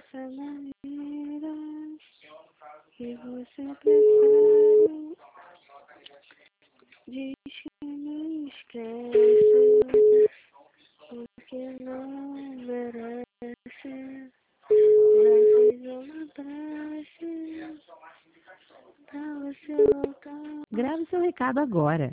dessa maneira que você prefere. Diz que me esquece, porque não merece. Já fiz uma prece pra você voltar. Grave seu recado agora.